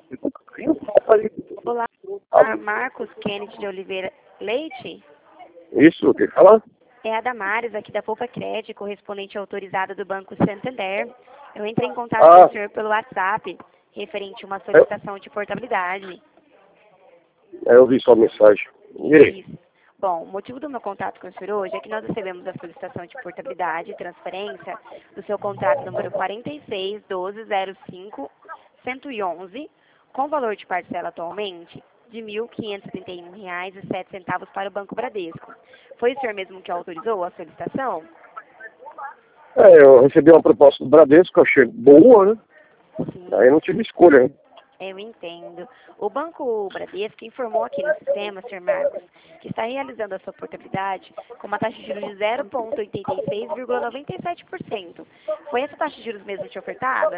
Olá, Marcos Kennedy de Oliveira Leite. Isso, o que fala? É a Damares, aqui da Poupa Crédito, correspondente autorizada do Banco Santander. Eu entrei em contato com o senhor pelo WhatsApp, referente a uma solicitação de portabilidade. Eu vi sua mensagem. Isso. Bom, o motivo do meu contato com o senhor hoje é que nós recebemos a solicitação de portabilidade e transferência do seu contrato número 46-12-05-111, com valor de parcela atualmente de R$ 1.571,07 para o Banco Bradesco. Foi o senhor mesmo que autorizou a solicitação? Eu recebi uma proposta do Bradesco, achei boa, né? Sim. Aí eu não tive escolha, né? Eu entendo. O Banco Bradesco informou aqui no sistema, Sr. Marcos, que está realizando a sua portabilidade com uma taxa de juros de 0,86,97%. Foi essa taxa de juros mesmo te ofertada?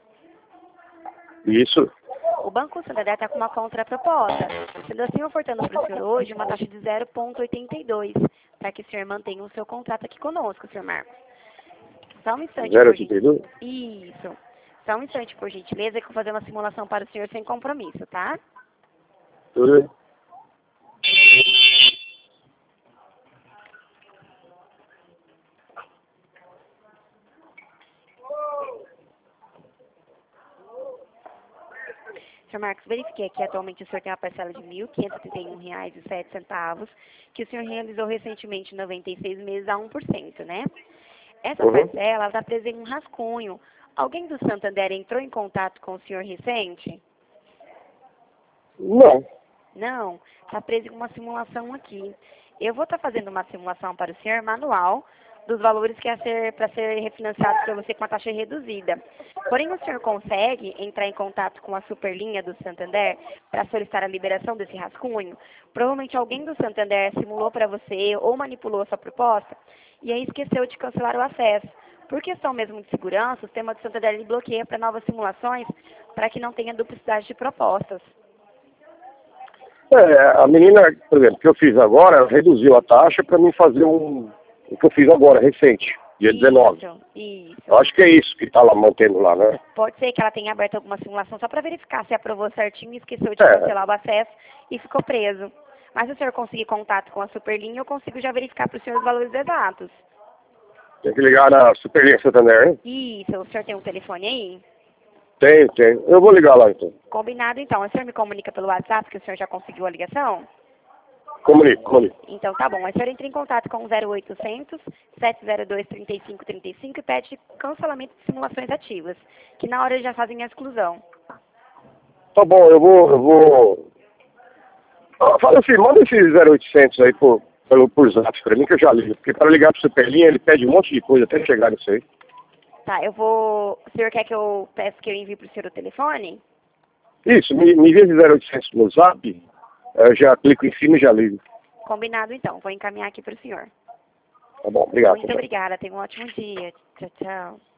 Isso. O Banco Santander está com uma contraproposta, sendo assim ofertando para o senhor hoje uma taxa de 0,82, para que o senhor mantenha o seu contrato aqui conosco, Sr. Marcos. Só um instante, por gentileza. Isso. Só um instante, por gentileza, que eu vou fazer uma simulação para o senhor sem compromisso, tá? Tudo bem. Sr. Marcos, verifiquei que atualmente o senhor tem uma parcela de R$ 1.531,07, que o senhor realizou recentemente 96 meses a 1%, né? Essa parcela está presa em um rascunho. Alguém do Santander entrou em contato com o senhor recente? Não. Não, está preso em uma simulação aqui. Eu vou estar fazendo uma simulação para o senhor manual dos valores que para ser refinanciados para você com a taxa reduzida. Porém, o senhor consegue entrar em contato com a superlinha do Santander para solicitar a liberação desse rascunho? Provavelmente alguém do Santander simulou para você ou manipulou a sua proposta e aí esqueceu de cancelar o acesso. Por questão mesmo de segurança, o sistema do Santander ele bloqueia para novas simulações para que não tenha duplicidade de propostas. A menina, por exemplo, que eu fiz agora, ela reduziu a taxa para mim fazer o que eu fiz agora, recente, dia 19. Isso. Eu acho que é isso que está lá mantendo lá, né? Pode ser que ela tenha aberto alguma simulação só para verificar se aprovou certinho e esqueceu de cancelar o acesso e ficou preso. Mas se o senhor conseguir contato com a Superlinha, eu consigo já verificar para o senhor os valores exatos. Tem que ligar na Superlinha Santander, hein? Isso, o senhor tem um telefone aí? Tenho. Eu vou ligar lá, então. Combinado, então. O senhor me comunica pelo WhatsApp que o senhor já conseguiu a ligação? Comunico. Então, tá bom. O senhor entra em contato com o 0800 702 3535 e pede cancelamento de simulações ativas, que na hora eles já fazem a exclusão. Tá bom, eu vou... Fala assim, manda esse 0800 aí por zap pra mim que eu já ligo. Porque para ligar pro Superlinha ele pede um monte de coisa até chegar nisso aí. Tá, eu vou... O senhor quer que eu peça que eu envie pro senhor o telefone? Isso, me envia esse 0800 no zap, eu já clico em cima e já ligo. Combinado, então. Vou encaminhar aqui pro senhor. Tá bom, obrigado. Muito obrigada. Tenha um ótimo dia. Tchau, tchau.